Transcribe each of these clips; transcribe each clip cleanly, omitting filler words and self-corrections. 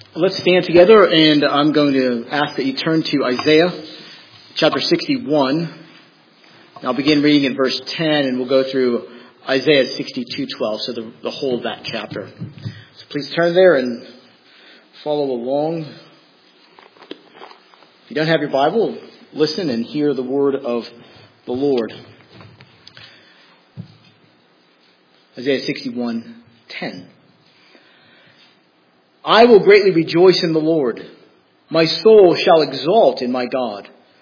Let's stand together, and I'm going to ask that you turn to Isaiah chapter 61. I'll begin reading in verse 10, and we'll go through Isaiah 62:12, so the whole of that chapter. So please turn there and follow along. If you don't have your Bible, listen and hear the word of the Lord. Isaiah 61:10. I will greatly rejoice in the Lord. My soul shall exult in my God.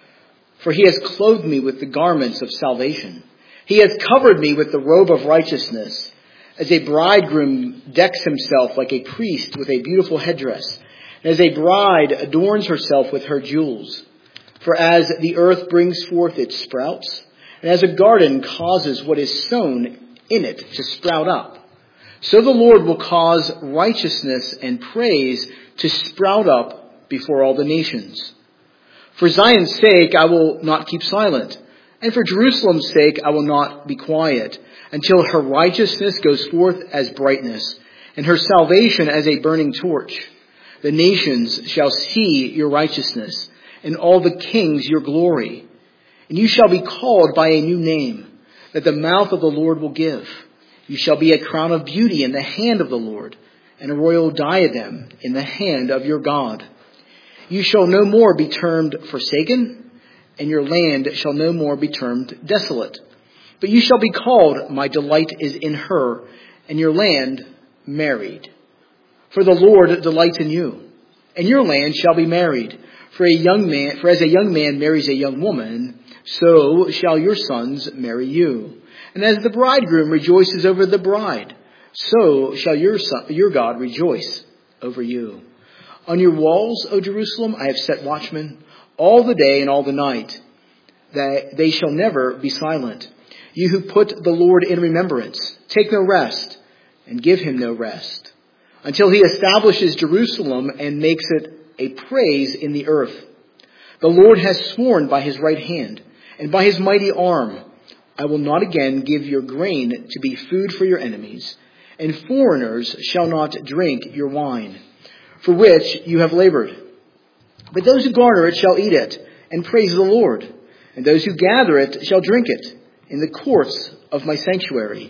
For he has clothed me with the garments of salvation. He has covered me with the robe of righteousness. As a bridegroom decks himself like a priest with a beautiful headdress, and as a bride adorns herself with her jewels. For as the earth brings forth its sprouts, and as a garden causes what is sown in it to sprout up, so the Lord will cause righteousness and praise to sprout up before all the nations. For Zion's sake I will not keep silent, and for Jerusalem's sake I will not be quiet, until her righteousness goes forth as brightness, and her salvation as a burning torch. The nations shall see your righteousness, and all the kings your glory. And you shall be called by a new name, that the mouth of the Lord will give. You shall be a crown of beauty in the hand of the Lord, and a royal diadem in the hand of your God. You shall no more be termed forsaken, and your land shall no more be termed desolate. But you shall be called, my delight is in her, and your land married. For the Lord delights in you, and your land shall be married. For as a young man marries a young woman, so shall your sons marry you. And as the bridegroom rejoices over the bride, so shall your God rejoice over you. On your walls, O Jerusalem, I have set watchmen all the day and all the night, that they shall never be silent. You who put the Lord in remembrance, take no rest, and give him no rest, until he establishes Jerusalem and makes it a praise in the earth. The Lord has sworn by his right hand, and by his mighty arm, I will not again give your grain to be food for your enemies, and foreigners shall not drink your wine, for which you have labored. But those who garner it shall eat it, and praise the Lord, and those who gather it shall drink it in the courts of my sanctuary.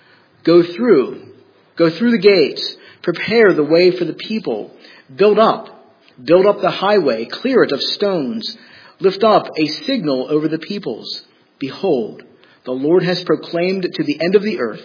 Go through the gates, prepare the way for the people, build up the highway, clear it of stones, lift up a signal over the peoples. Behold, the Lord has proclaimed to the end of the earth,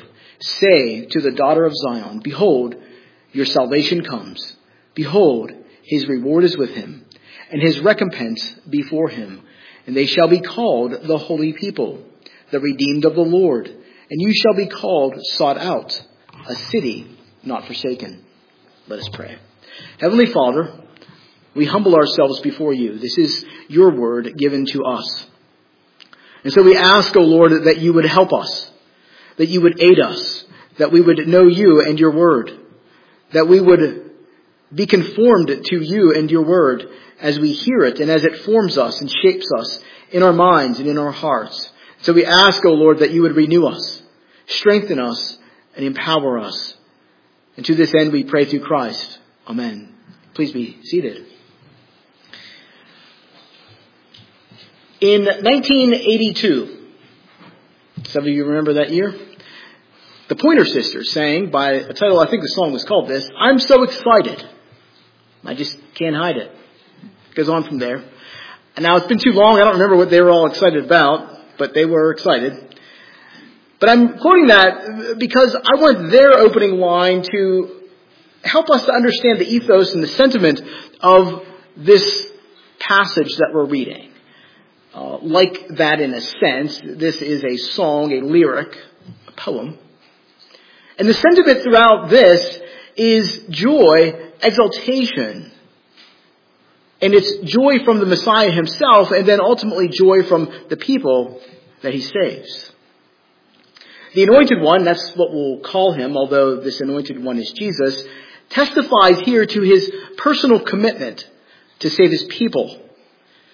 say to the daughter of Zion, behold, your salvation comes. Behold, his reward is with him, and his recompense before him. And they shall be called the holy people, the redeemed of the Lord. And you shall be called sought out, a city not forsaken. Let us pray. Heavenly Father, we humble ourselves before you. This is your word given to us. And so we ask, O Lord, that you would help us, that you would aid us, that we would know you and your word, that we would be conformed to you and your word as we hear it and as it forms us and shapes us in our minds and in our hearts. So we ask, O Lord, that you would renew us, strengthen us, and empower us. And to this end we pray through Christ. Amen. Please be seated. In 1982, some of you remember that year, the Pointer Sisters sang by a title, I think the song was called this, I'm So Excited. I just can't hide it. It goes on from there. And now it's been too long, I don't remember what they were all excited about, but they were excited. But I'm quoting that because I want their opening line to help us to understand the ethos and the sentiment of this passage that we're reading. Like that in a sense, this is a song, a lyric, a poem. And the sentiment throughout this is joy, exaltation. And it's joy from the Messiah himself, and then ultimately joy from the people that he saves. The Anointed One, that's what we'll call him, although this Anointed One is Jesus, testifies here to his personal commitment to save his people.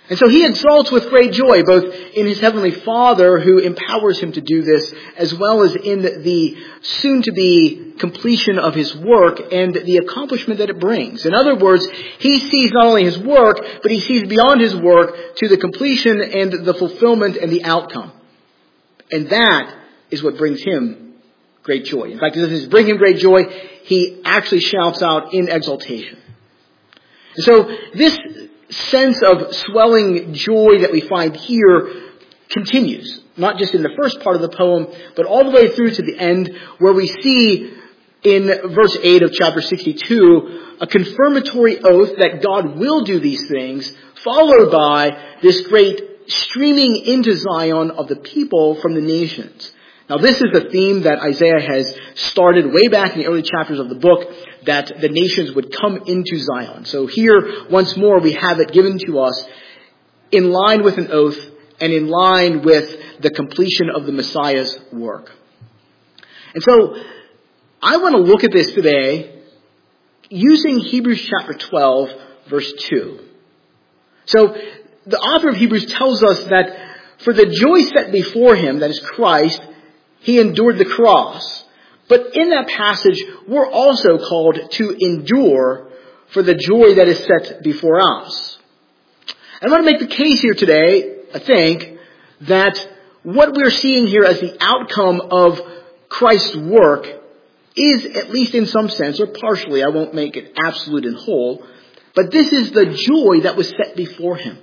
And so he exalts with great joy, both in his heavenly Father who empowers him to do this, as well as in the soon-to-be completion of his work and the accomplishment that it brings. In other words, he sees not only his work, but he sees beyond his work to the completion and the fulfillment and the outcome. And that is what brings him great joy. In fact, it doesn't just bring him great joy, he actually shouts out in exultation. And so this sense of swelling joy that we find here continues, not just in the first part of the poem, but all the way through to the end, where we see in verse 8 of chapter 62 a confirmatory oath that God will do these things, followed by this great streaming into Zion of the people from the nations. Now, this is the theme that Isaiah has started way back in the early chapters of the book, that the nations would come into Zion. So here, once more, we have it given to us in line with an oath and in line with the completion of the Messiah's work. And so, I want to look at this today using Hebrews chapter 12, verse 2. So, the author of Hebrews tells us that for the joy set before him, that is Christ, he endured the cross. But in that passage, we're also called to endure for the joy that is set before us. I want to make the case here today, I think, that what we're seeing here as the outcome of Christ's work is, at least in some sense, or partially, I won't make it absolute and whole, but this is the joy that was set before him.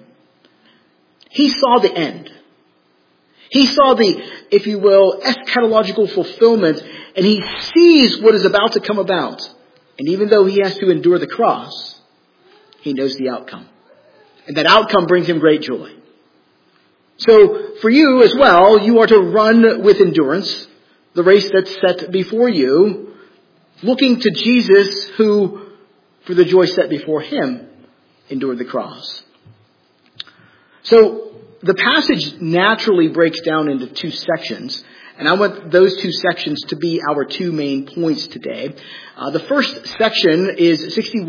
He saw the end. He saw the, if you will, eschatological fulfillment, and he sees what is about to come about. And even though he has to endure the cross, he knows the outcome. And that outcome brings him great joy. So, for you as well, you are to run with endurance the race that's set before you, looking to Jesus who, for the joy set before him, endured the cross. So, the passage naturally breaks down into two sections, and I want those two sections to be our two main points today. The first section is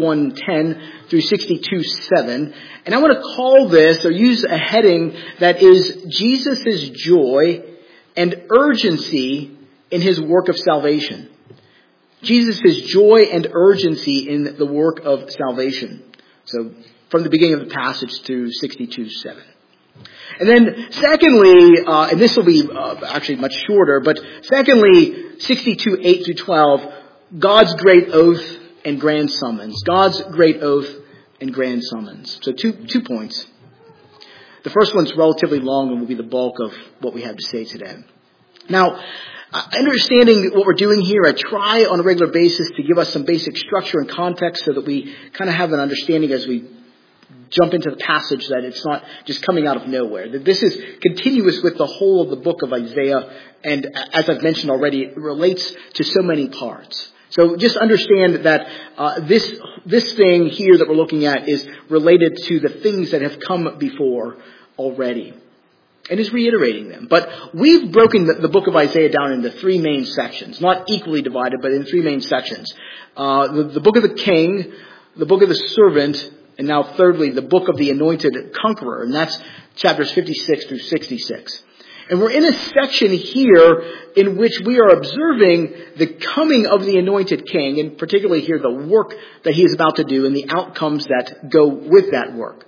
61:10 through 62:7, and I want to call this, or use a heading that is Jesus' joy and urgency in his work of salvation. Jesus' joy and urgency in the work of salvation. So, from the beginning of the passage to 62:7. And then, secondly, and this will be actually much shorter, but secondly, 62:8 through 12, God's great oath and grand summons. God's great oath and grand summons. So two points. The first one's relatively long and will be the bulk of what we have to say today. Now, understanding what we're doing here, I try on a regular basis to give us some basic structure and context so that we kind of have an understanding as we jump into the passage, that it's not just coming out of nowhere. That this is continuous with the whole of the book of Isaiah, and as I've mentioned already, it relates to so many parts. So just understand that this thing here that we're looking at is related to the things that have come before already, and is reiterating them. But we've broken the book of Isaiah down into three main sections, not equally divided, but in three main sections. The book of the king, the book of the servant, and now thirdly, the book of the anointed conqueror, and that's chapters 56 through 66. And we're in a section here in which we are observing the coming of the anointed king, and particularly here the work that he is about to do and the outcomes that go with that work.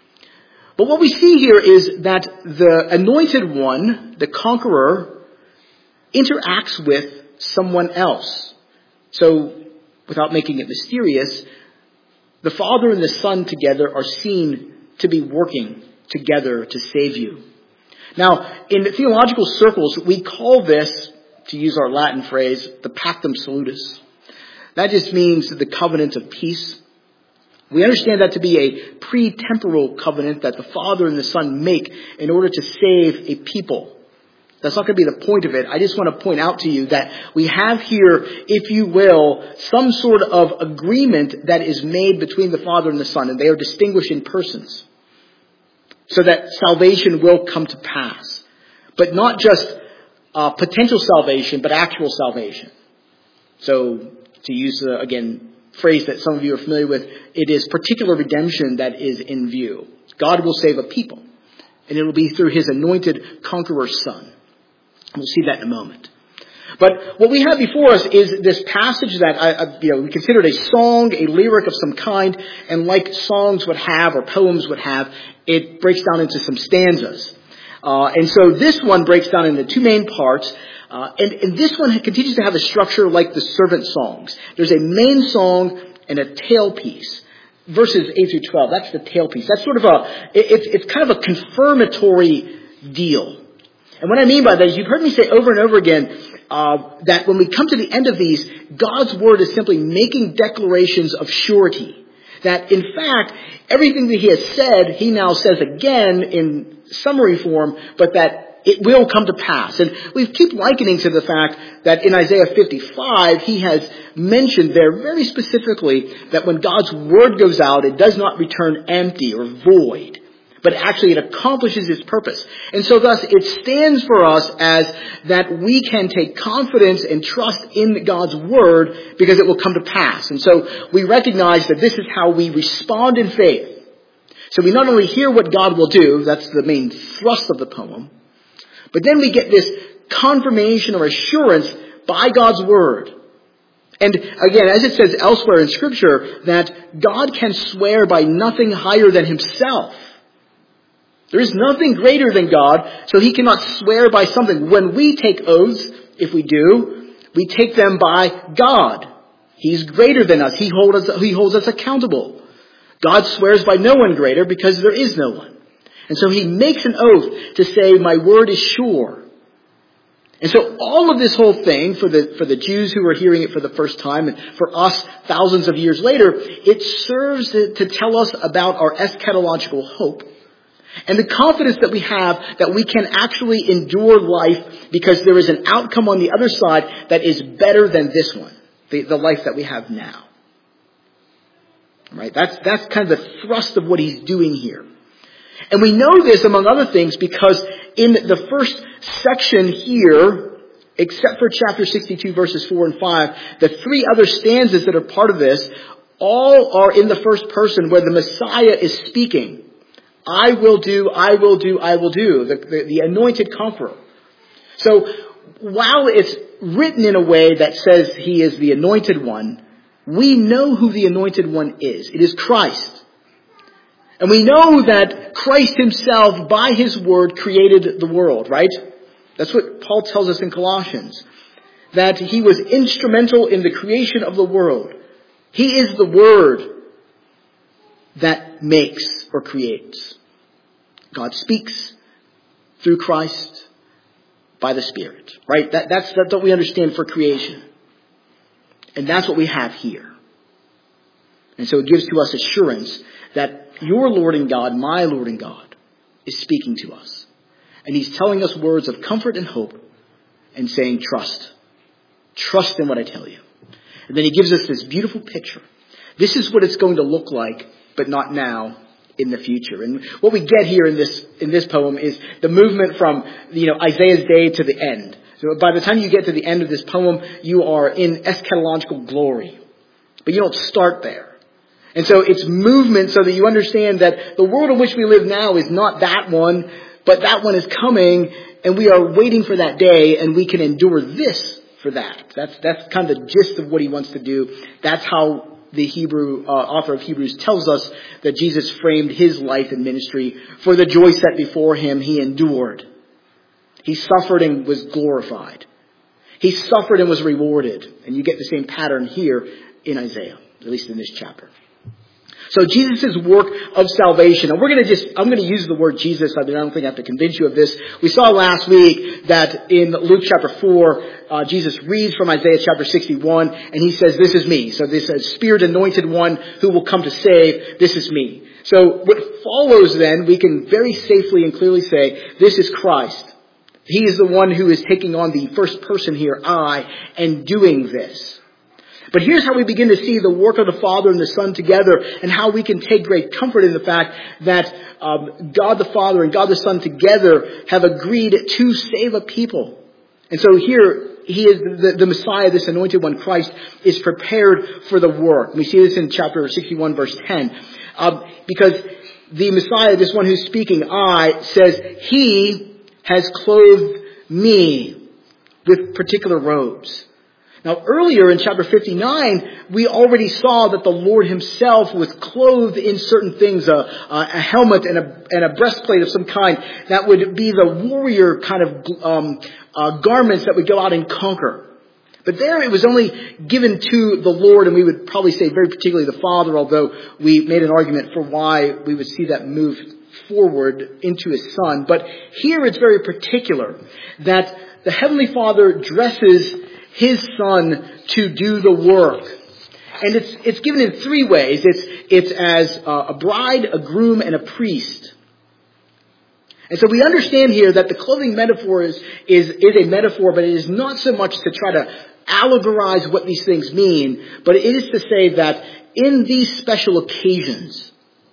But what we see here is that the anointed one, the conqueror, interacts with someone else. So, without making it mysterious, the Father and the Son together are seen to be working together to save you. Now, in theological circles, we call this, to use our Latin phrase, the Pactum Salutis. That just means the covenant of peace. We understand that to be a pre-temporal covenant that the Father and the Son make in order to save a people. That's not going to be the point of it. I just want to point out to you that we have here, if you will, some sort of agreement that is made between the Father and the Son, and they are distinguished in persons, so that salvation will come to pass. But not just potential salvation, but actual salvation. So, to use, again, phrase that some of you are familiar with, it is particular redemption that is in view. God will save a people. And it will be through his anointed conqueror son. We'll see that in a moment. But what we have before us is this passage that we considered a song, a lyric of some kind, and like songs would have or poems would have, it breaks down into some stanzas. And so this one breaks down into two main parts. And this one continues to have a structure like the servant songs. There's a main song and a tail piece. Verses 8 through 12, that's the tail piece. That's sort of it's kind of a confirmatory deal. And what I mean by that is you've heard me say over and over again that when we come to the end of these, God's word is simply making declarations of surety. That in fact, everything that he has said, he now says again in summary form, but that it will come to pass. And we keep likening to the fact that in Isaiah 55, he has mentioned there very specifically that when God's word goes out, it does not return empty or void, but actually it accomplishes its purpose. And so thus it stands for us as that we can take confidence and trust in God's word because it will come to pass. And so we recognize that this is how we respond in faith. So we not only hear what God will do, that's the main thrust of the poem, but then we get this confirmation or assurance by God's word. And again, as it says elsewhere in Scripture, that God can swear by nothing higher than himself. There is nothing greater than God, so he cannot swear by something. When we take oaths, if we do, we take them by God. He's greater than us. He holds us accountable. God swears by no one greater because there is no one. And so he makes an oath to say, my word is sure. And so all of this whole thing, for the Jews who are hearing it for the first time, and for us thousands of years later, it serves to tell us about our eschatological hope. And the confidence that we have that we can actually endure life because there is an outcome on the other side that is better than this one, the life that we have now. Right? That's kind of the thrust of what he's doing here. And we know this, among other things, because in the first section here, except for chapter 62, verses 4 and 5, the three other stanzas that are part of this, all are in the first person where the Messiah is speaking. I will do, I will do, I will do, the anointed conqueror. So while it's written in a way that says he is the anointed one, we know who the anointed one is. It is Christ. And we know that Christ himself, by his word, created the world, right? That's what Paul tells us in Colossians. That he was instrumental in the creation of the world. He is the word that makes or creates. God speaks through Christ by the Spirit, right? That's what we understand for creation. And that's what we have here. And so it gives to us assurance that your Lord and God, my Lord and God, is speaking to us. And he's telling us words of comfort and hope and saying, trust. Trust in what I tell you. And then he gives us this beautiful picture. This is what it's going to look like, but not now, in the future. And what we get here in this poem is the movement from, Isaiah's day to the end. So by the time you get to the end of this poem, you are in eschatological glory. But you don't start there. And so it's movement so that you understand that the world in which we live now is not that one, but that one is coming, and we are waiting for that day, and we can endure this for that. That's kind of the gist of what he wants to do. That's how the Hebrew author of Hebrews tells us that Jesus framed his life and ministry. For the joy set before him, he endured. He suffered and was glorified. He suffered and was rewarded. And you get the same pattern here in Isaiah, at least in this chapter. So Jesus' work of salvation, and I'm going to use the word Jesus. I don't think I have to convince you of this. We saw last week that in Luke chapter 4, Jesus reads from Isaiah chapter 61, and he says, this is me. So this is Spirit anointed one who will come to save. This is me. So what follows then, we can very safely and clearly say, this is Christ. He is the one who is taking on the first person here, I, and doing this. But here's how we begin to see the work of the Father and the Son together, and how we can take great comfort in the fact that God the Father and God the Son together have agreed to save a people. And so here, he is the Messiah, this anointed one, Christ, is prepared for the work. We see this in chapter 61, verse 10. Because the Messiah, this one who's speaking, I, says, He has clothed me with particular robes. Now earlier in chapter 59, we already saw that the Lord himself was clothed in certain things, a helmet and a breastplate of some kind that would be the warrior kind of garments that would go out and conquer. But there it was only given to the Lord, and we would probably say very particularly the Father, although we made an argument for why we would see that move forward into his Son. But here it's very particular that the Heavenly Father dresses his Son to do the work. And it's given in three ways. It's as a bride, a groom, and a priest. And so we understand here that the clothing metaphor is a metaphor, but it is not so much to try to allegorize what these things mean, but it is to say that in these special occasions,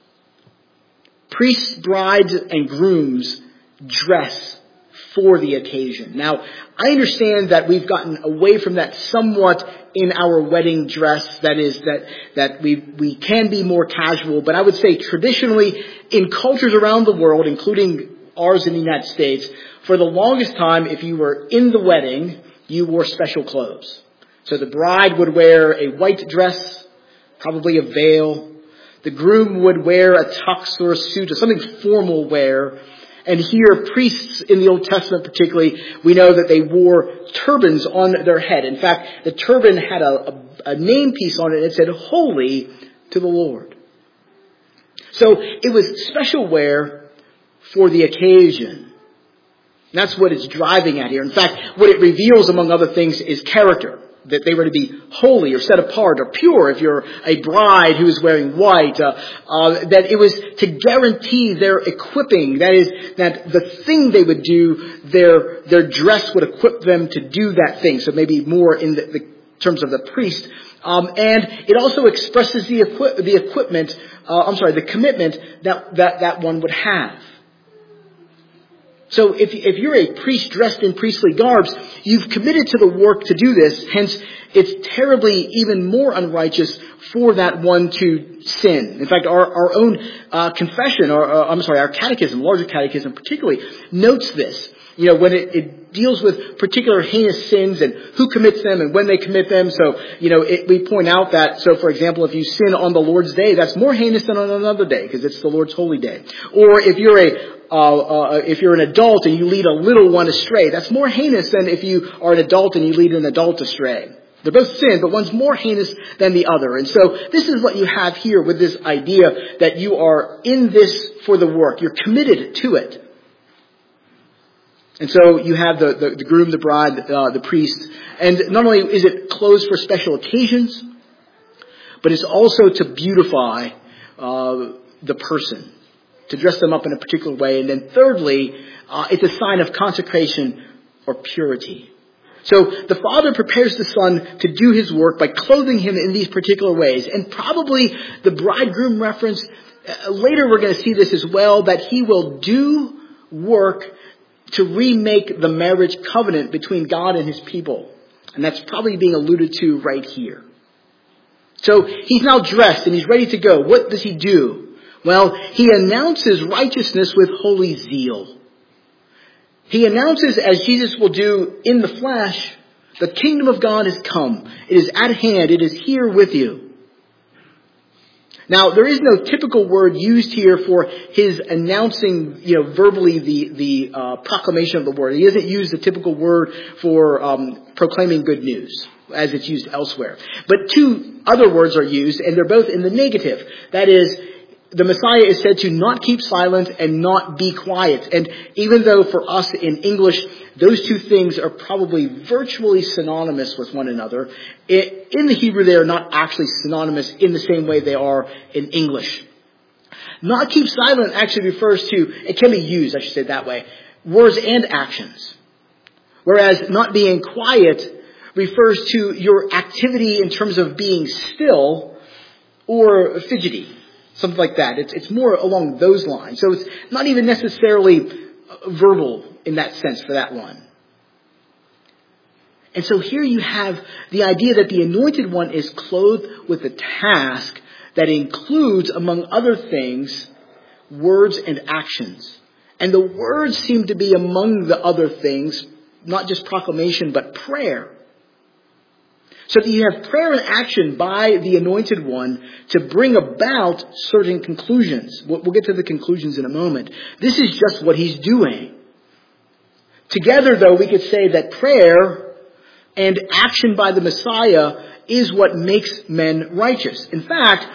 priests, brides, and grooms dress for the occasion. Now, I understand that we've gotten away from that somewhat in our wedding dress. That is, that we can be more casual, but I would say traditionally in cultures around the world, including ours in the United States, for the longest time, if you were in the wedding, you wore special clothes. So the bride would wear a white dress, probably a veil. The groom would wear a tux or a suit or something formal wear. And here, priests in the Old Testament particularly, we know that they wore turbans on their head. In fact, the turban had a name piece on it and it said, "Holy to the Lord." So it was special wear for the occasion. And that's what it's driving at here. In fact, what it reveals, among other things, is character. That they were to be holy or set apart or pure if you're a bride who is wearing white. That it was to guarantee their equipping. That is, that the thing they would do, their dress would equip them to do that thing. So maybe more in the terms of the priest. And it also expresses the commitment that one would have. So if you're a priest dressed in priestly garbs, you've committed to the work to do this. Hence, it's terribly even more unrighteous for that one to sin. In fact, our own confession, our catechism, larger catechism particularly, notes this. You know, when it deals with particular heinous sins and who commits them and when they commit them. So, we point out that, so for example, if you sin on the Lord's Day, that's more heinous than on another day because it's the Lord's holy day. Or if you're an adult and you lead a little one astray, that's more heinous than if you are an adult and you lead an adult astray. They're both sin, but one's more heinous than the other. And so this is what you have here with this idea that you are in this for the work. You're committed to it. And so you have the groom, the bride, the priest. And not only is it clothes for special occasions, but it's also to beautify the person, to dress them up in a particular way. And then thirdly, it's a sign of consecration or purity. So the Father prepares the Son to do his work by clothing him in these particular ways. And probably the bridegroom reference, later we're going to see this as well, that he will do work to remake the marriage covenant between God and his people. And that's probably being alluded to right here. So he's now dressed and he's ready to go. What does he do? Well, he announces righteousness with holy zeal. He announces, as Jesus will do in the flesh, the kingdom of God has come. It is at hand. It is here with you. Now, there is no typical word used here for his announcing, verbally the proclamation of the word. He doesn't use the typical word for proclaiming good news, as it's used elsewhere. But two other words are used, and they're both in the negative. That is, the Messiah is said to not keep silent and not be quiet. And even though for us in English, those two things are probably virtually synonymous with one another, in the Hebrew they are not actually synonymous in the same way they are in English. Not keep silent actually refers to, it can be used, I should say it that way, words and actions. Whereas not being quiet refers to your activity in terms of being still or fidgety. Something like that. It's more along those lines. So it's not even necessarily verbal in that sense for that one. And so here you have the idea that the Anointed One is clothed with a task that includes, among other things, words and actions. And the words seem to be among the other things, not just proclamation, but prayer. So that you have prayer and action by the Anointed One to bring about certain conclusions. We'll get to the conclusions in a moment. This is just what he's doing. Together, though, we could say that prayer and action by the Messiah is what makes men righteous. In fact,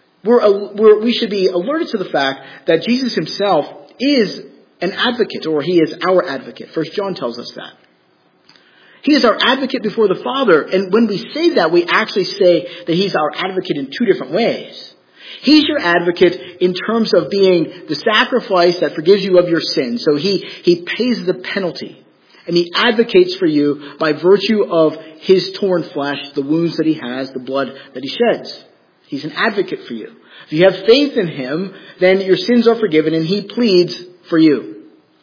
we should be alerted to the fact that Jesus himself is an advocate, or he is our advocate. 1 John tells us that. He is our advocate before the Father. And when we say that, we actually say that he's our advocate in two different ways. He's your advocate in terms of being the sacrifice that forgives you of your sin. So he pays the penalty. And he advocates for you by virtue of his torn flesh, the wounds that he has, the blood that he sheds. He's an advocate for you. If you have faith in him, then your sins are forgiven and he pleads for you.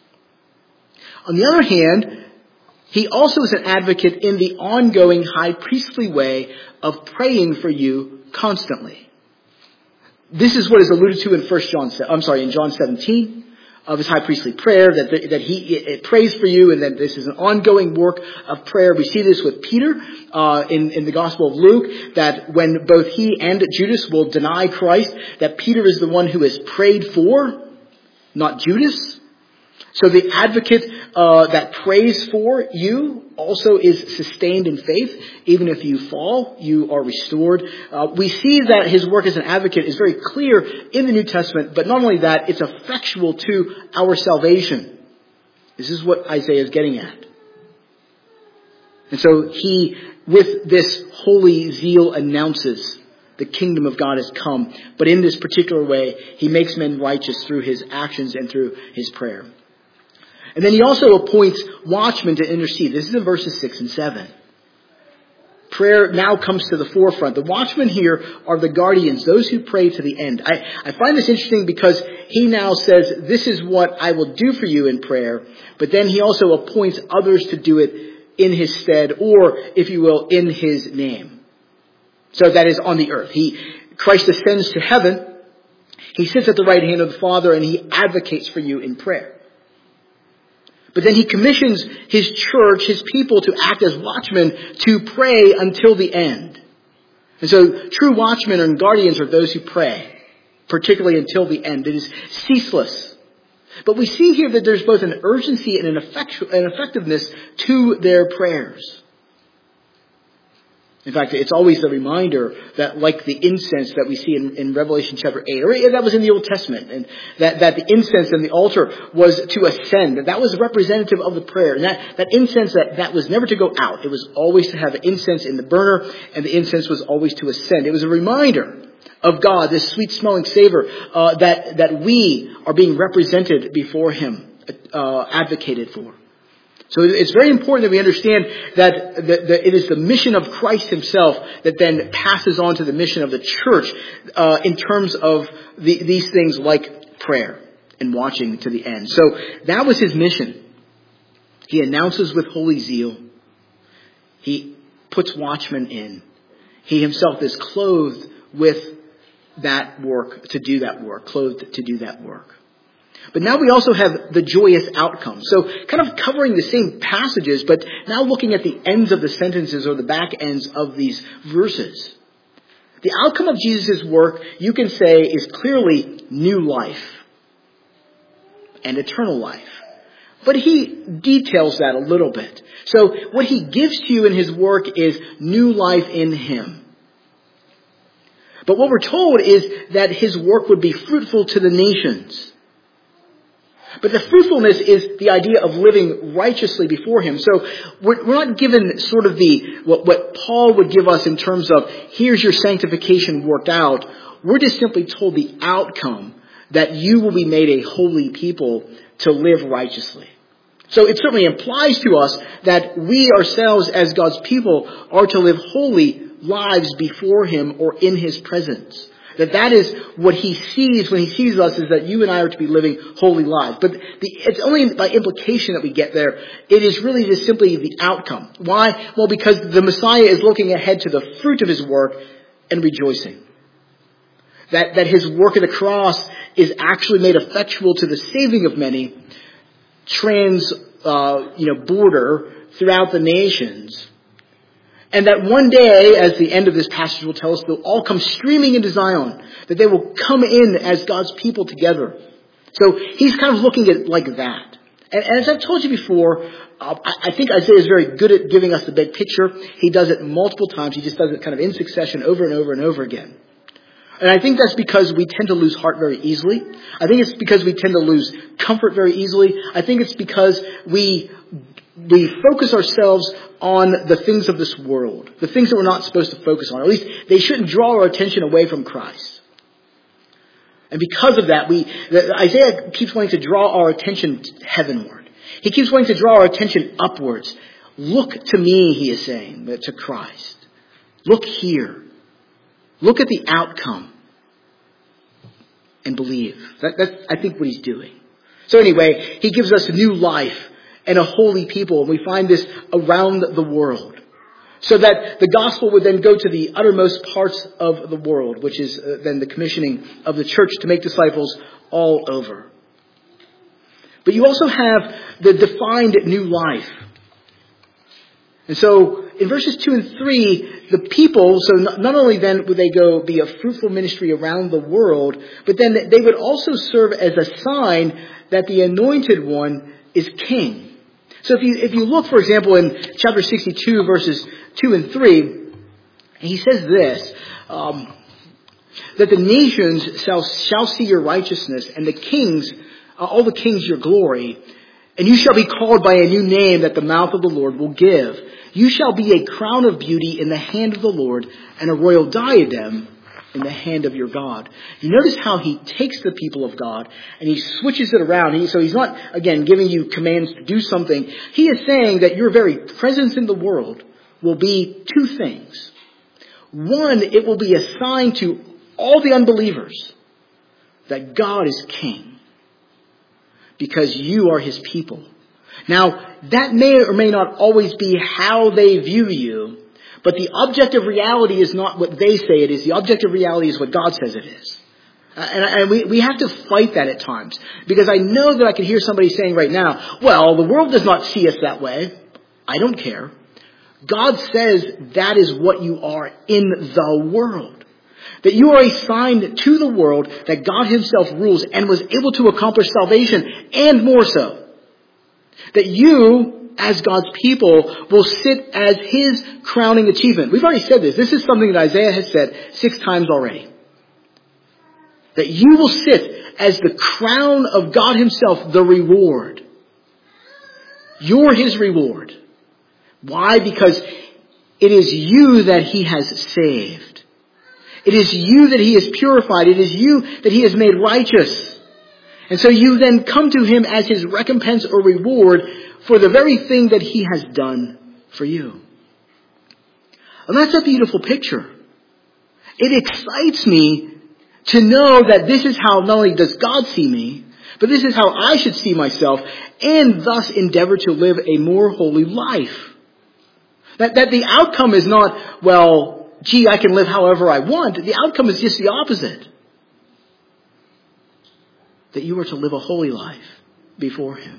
On the other hand, he also is an advocate in the ongoing high priestly way of praying for you constantly. This is what is alluded to in John 17 of his high priestly prayer, that he prays for you, and that this is an ongoing work of prayer. We see this with Peter in the Gospel of Luke, that when both he and Judas will deny Christ, that Peter is the one who is prayed for, not Judas. So the advocate that prays for you also is sustained in faith. Even if you fall, you are restored. We see that his work as an advocate is very clear in the New Testament, but not only that, it's effectual to our salvation. This is what Isaiah is getting at. And so he, with this holy zeal, announces the kingdom of God has come. But in this particular way, he makes men righteous through his actions and through his prayer. And then he also appoints watchmen to intercede. This is in verses 6 and 7. Prayer now comes to the forefront. The watchmen here are the guardians, those who pray to the end. I find this interesting because he now says, this is what I will do for you in prayer. But then he also appoints others to do it in his stead, or, if you will, in his name. So that is on the earth. Christ ascends to heaven. He sits at the right hand of the Father, and he advocates for you in prayer. But then he commissions his church, his people, to act as watchmen to pray until the end. And so true watchmen and guardians are those who pray, particularly until the end. It is ceaseless. But we see here that there's both an urgency and an effectiveness to their prayers. In fact, it's always the reminder that, like the incense that we see in Revelation chapter 8, or that was in the Old Testament, and that the incense and the altar was to ascend. That was representative of the prayer. And that incense, that was never to go out. It was always to have incense in the burner, and the incense was always to ascend. It was a reminder of God, this sweet-smelling savor, that we are being represented before him, advocated for. So it's very important that we understand that it is the mission of Christ himself that then passes on to the mission of the church in terms of these things like prayer and watching to the end. So that was his mission. He announces with holy zeal. He puts watchmen in. He himself is clothed with that work to do that work, clothed to do that work. But now we also have the joyous outcome. So kind of covering the same passages, but now looking at the ends of the sentences or the back ends of these verses. The outcome of Jesus' work, you can say, is clearly new life and eternal life. But he details that a little bit. So what he gives to you in his work is new life in him. But what we're told is that his work would be fruitful to the nations. But the fruitfulness is the idea of living righteously before him. So we're not given sort of what Paul would give us in terms of, here's your sanctification worked out. We're just simply told the outcome, that you will be made a holy people to live righteously. So it certainly implies to us that we ourselves as God's people are to live holy lives before him or in his presence. That is what he sees when he sees us, is that you and I are to be living holy lives. But it's only by implication that we get there. It is really just simply the outcome. Why? Well, because the Messiah is looking ahead to the fruit of his work and rejoicing. That his work at the cross is actually made effectual to the saving of many, border throughout the nations. And that one day, as the end of this passage will tell us, they'll all come streaming into Zion, that they will come in as God's people together. So he's kind of looking at it like that. And as I've told you before, I think Isaiah is very good at giving us the big picture. He does it multiple times. He just does it kind of in succession over and over and over again. And I think that's because we tend to lose heart very easily. I think it's because we tend to lose comfort very easily. I think it's because we focus ourselves on the things of this world, the things that we're not supposed to focus on. Or at least they shouldn't draw our attention away from Christ. And because of that, Isaiah keeps wanting to draw our attention heavenward. He keeps wanting to draw our attention upwards. Look to me, he is saying, to Christ. Look here. Look at the outcome and believe. That's, I think, what he's doing. So anyway, he gives us a new life and a holy people. And we find this around the world. So that the gospel would then go to the uttermost parts of the world, which is then the commissioning of the church to make disciples all over. But you also have the defined new life. And so in verses 2 and 3, the people, so not only then would they go be a fruitful ministry around the world, but then they would also serve as a sign that the anointed one is king. So if you look, for example, in chapter 62, verses 2 and 3, he says this, that the nations shall see your righteousness, and the kings, all the kings your glory, and you shall be called by a new name that the mouth of the Lord will give. You shall be a crown of beauty in the hand of the Lord, and a royal diadem in the hand of your God. You notice how he takes the people of God and he switches it around. So he's not, again, giving you commands to do something. He is saying that your very presence in the world will be two things. One, it will be a sign to all the unbelievers that God is king because you are his people. Now, that may or may not always be how they view you, but the objective reality is not what they say it is. The objective reality is what God says it is. And we have to fight that at times. Because I know that I can hear somebody saying right now, well, the world does not see us that way. I don't care. God says that is what you are in the world. That you are a sign to the world that God himself rules and was able to accomplish salvation, and more so. That you, as God's people, will sit as his crowning achievement. We've already said this. This is something that Isaiah has said 6 times already. That you will sit as the crown of God himself, the reward. You're his reward. Why? Because it is you that he has saved. It is you that he has purified. It is you that he has made righteous. And so you then come to him as his recompense or reward for the very thing that he has done for you. And that's a beautiful picture. It excites me to know that this is how not only does God see me, but this is how I should see myself, and thus endeavor to live a more holy life. That the outcome is not, well, gee, I can live however I want. The outcome is just the opposite. That you are to live a holy life before him.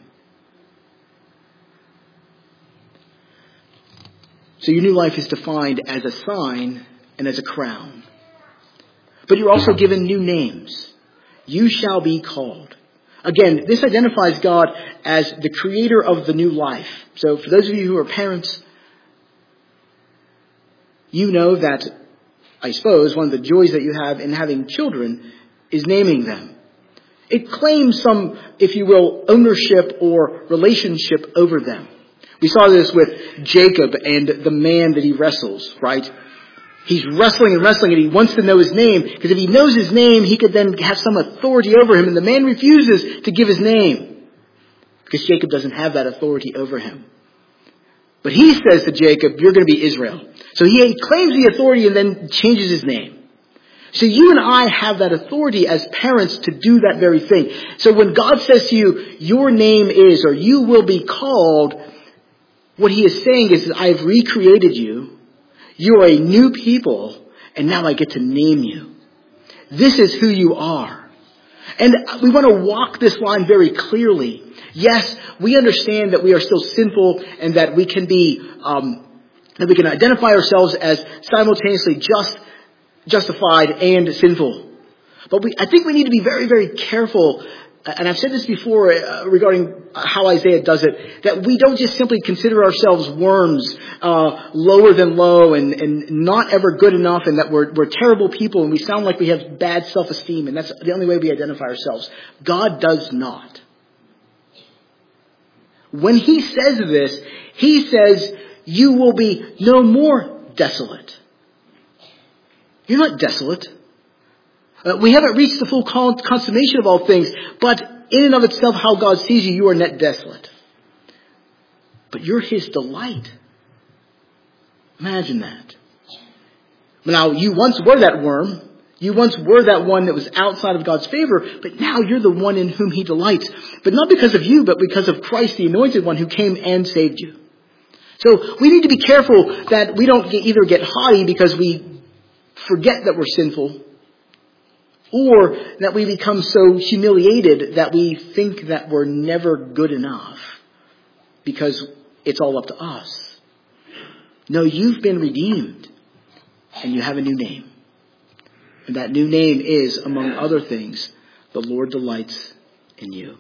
So your new life is defined as a sign and as a crown. But you're also given new names. You shall be called. Again, this identifies God as the creator of the new life. So for those of you who are parents, you know that, I suppose, one of the joys that you have in having children is naming them. It claims some, if you will, ownership or relationship over them. We saw this with Jacob and the man that he wrestles, right? He's wrestling and he wants to know his name, because if he knows his name, he could then have some authority over him, and the man refuses to give his name because Jacob doesn't have that authority over him. But he says to Jacob, you're going to be Israel. So he claims the authority and then changes his name. So you and I have that authority as parents to do that very thing. So when God says to you, your name is, or you will be called, what he is saying is, I've recreated you. You are a new people, and now I get to name you. This is who you are. And we want to walk this line very clearly. Yes, we understand that we are still sinful and that we can be, that we can identify ourselves as simultaneously justified and sinful. But I think we need to be very, very careful, and I've said this before regarding how Isaiah does it, that we don't just simply consider ourselves worms, lower than low and not ever good enough, and that we're terrible people and we sound like we have bad self-esteem, and that's the only way we identify ourselves. God does not. When he says this, he says, you will be no more desolate. You're not desolate. We haven't reached the full consummation of all things, but in and of itself, how God sees you, you are not desolate. But you're his delight. Imagine that. Now, you once were that worm. You once were that one that was outside of God's favor, but now you're the one in whom he delights. But not because of you, but because of Christ, the anointed one who came and saved you. So we need to be careful that we don't either get haughty because we forget that we're sinful, or that we become so humiliated that we think that we're never good enough because it's all up to us. No, you've been redeemed and you have a new name. And that new name is, among other things, the Lord delights in you.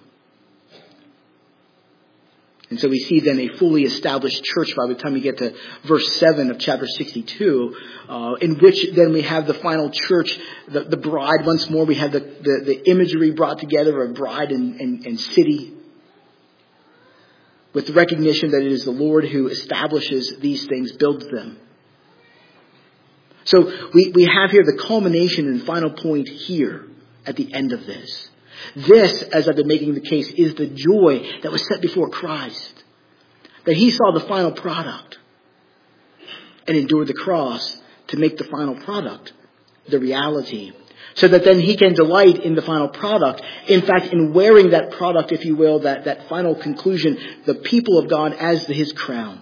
And so we see then a fully established church by the time we get to verse 7 of chapter 62, in which then we have the final church, the bride once more. We have the imagery brought together of bride and city, with the recognition that it is the Lord who establishes these things, builds them. So we have here the culmination and final point here at the end of this. This, as I've been making the case, is the joy that was set before Christ. That he saw the final product and endured the cross to make the final product the reality. So that then he can delight in the final product. In fact, in wearing that product, if you will, that final conclusion, the people of God as his crown.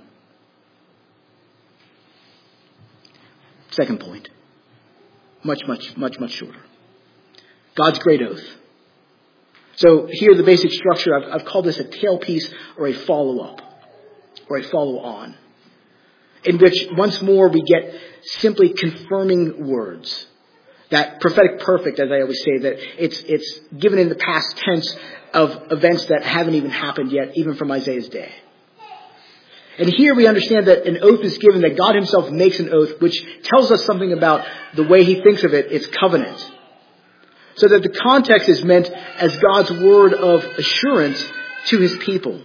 Second point. Much shorter. God's great oath. So here the basic structure, I've called this a tailpiece or a follow-up or a follow-on, in which once more we get simply confirming words. That prophetic perfect, as I always say, that it's given in the past tense of events that haven't even happened yet, even from Isaiah's day. And here we understand that an oath is given, that God himself makes an oath, which tells us something about the way he thinks of it. It's covenant. So that the context is meant as God's word of assurance to his people.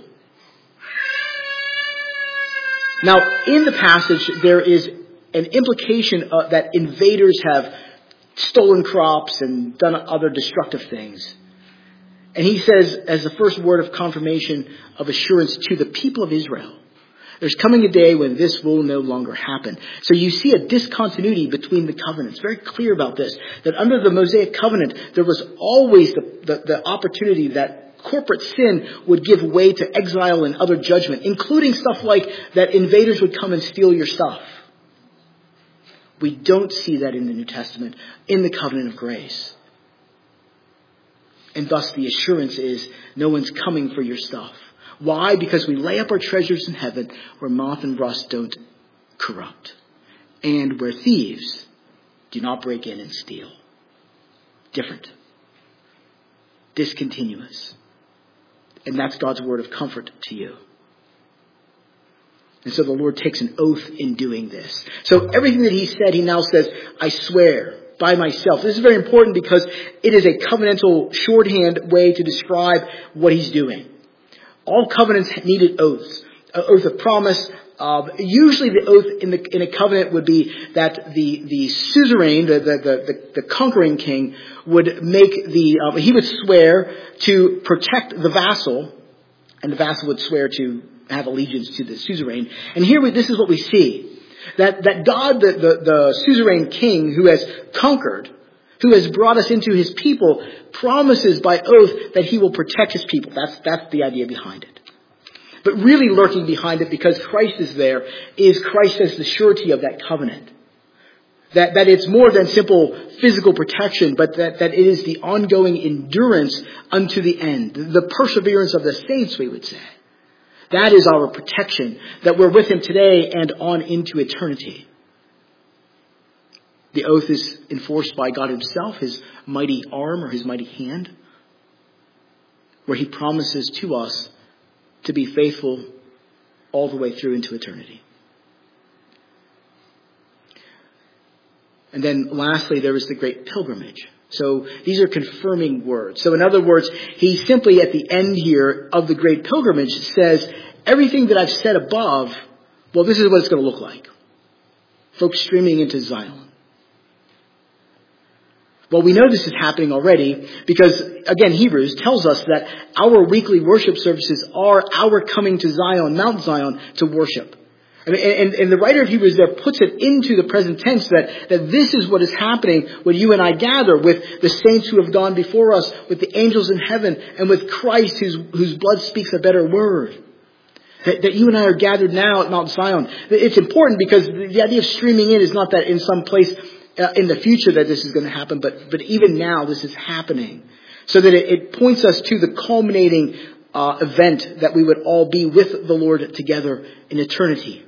Now, in the passage, there is an implication that invaders have stolen crops and done other destructive things. And he says, as the first word of confirmation of assurance to the people of Israel, there's coming a day when this will no longer happen. So you see a discontinuity between the covenants. Very clear about this. That under the Mosaic covenant, there was always the opportunity that corporate sin would give way to exile and other judgment, including stuff like that invaders would come and steal your stuff. We don't see that in the New Testament, in the covenant of grace. And thus the assurance is no one's coming for your stuff. Why? Because we lay up our treasures in heaven where moth and rust don't corrupt, and where thieves do not break in and steal. Different. Discontinuous. And that's God's word of comfort to you. And so the Lord takes an oath in doing this. So everything that he said, he now says, I swear by myself. This is very important because it is a covenantal shorthand way to describe what he's doing. All covenants needed oaths. An oath of promise. Usually the oath in a covenant would be that the suzerain, the conquering king, would make he would swear to protect the vassal, and the vassal would swear to have allegiance to the suzerain. And here this is what we see. That God, the suzerain king who has conquered, who has brought us into his people, promises by oath that he will protect his people. That's the idea behind it. But really lurking behind it, because Christ is there, is Christ as the surety of that covenant. That it's more than simple physical protection, but that it is the ongoing endurance unto the end. The perseverance of the saints, we would say. That is our protection, that we're with him today and on into eternity. The oath is enforced by God himself, his mighty arm or his mighty hand, where he promises to us to be faithful all the way through into eternity. And then lastly, there is the great pilgrimage. So these are confirming words. So in other words, he simply at the end here of the great pilgrimage says, everything that I've said above, well, this is what it's going to look like. Folks streaming into Zion. Well, we know this is happening already because, again, Hebrews tells us that our weekly worship services are our coming to Zion, Mount Zion, to worship. And the writer of Hebrews there puts it into the present tense that this is what is happening when you and I gather with the saints who have gone before us, with the angels in heaven, and with Christ whose blood speaks a better word. That you and I are gathered now at Mount Zion. It's important because the idea of streaming in is not that in some place in the future that this is going to happen, but even now this is happening. So that it points us to the culminating event that we would all be with the Lord together in eternity.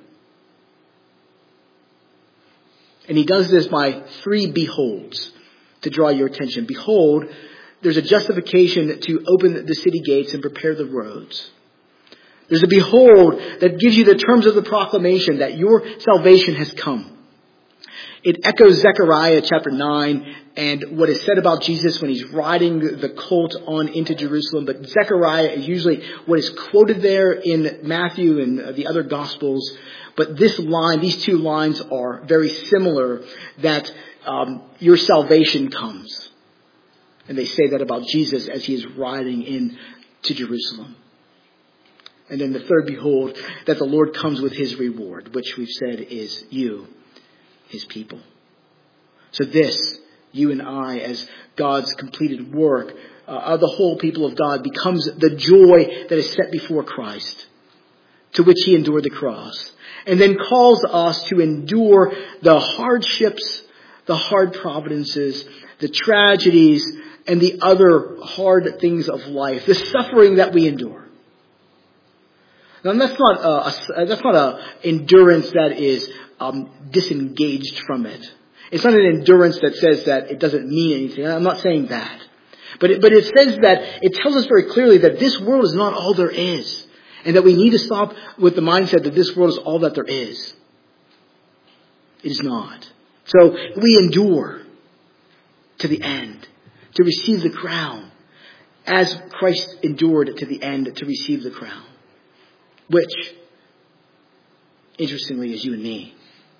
And he does this by 3 beholds to draw your attention. Behold, there's a justification to open the city gates and prepare the roads. There's a behold that gives you the terms of the proclamation that your salvation has come. It echoes Zechariah chapter 9 and what is said about Jesus when he's riding the colt on into Jerusalem. But Zechariah is usually what is quoted there in Matthew and the other Gospels. But this line, these 2 lines are very similar, that your salvation comes. And they say that about Jesus as he is riding in to Jerusalem. And then the third behold, that the Lord comes with his reward, which we've said is you, his people. So this, you and I, as God's completed work, the whole people of God, becomes the joy that is set before Christ, to which he endured the cross. And then calls us to endure the hardships, the hard providences, the tragedies, and the other hard things of life, the suffering that we endure. Now that's not a endurance that is disengaged from it. It's not an endurance that says that it doesn't mean anything. I'm not saying that. But it says that, it tells us very clearly that this world is not all there is. And that we need to stop with the mindset that this world is all that there is. It is not. So we endure to the end to receive the crown, as Christ endured to the end to receive the crown. Which, interestingly, is you and me.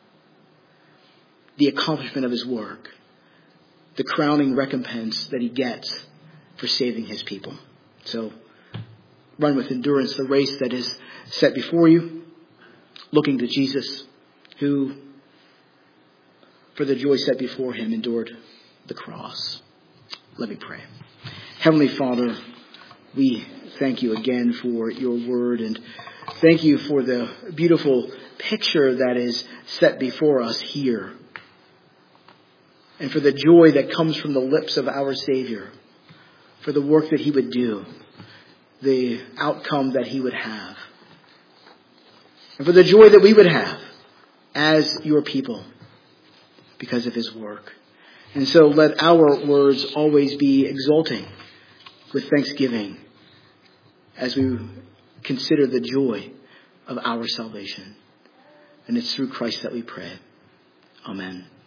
The accomplishment of his work. The crowning recompense that he gets for saving his people. So, run with endurance the race that is set before you, looking to Jesus, who, for the joy set before him, endured the cross. Let me pray. Heavenly Father, we thank you again for your word, and thank you for the beautiful picture that is set before us here, and for the joy that comes from the lips of our Savior, for the work that he would do, the outcome that he would have, and for the joy that we would have as your people because of his work. And so let our words always be exulting with thanksgiving as we consider the joy of our salvation. And it's through Christ that we pray. Amen.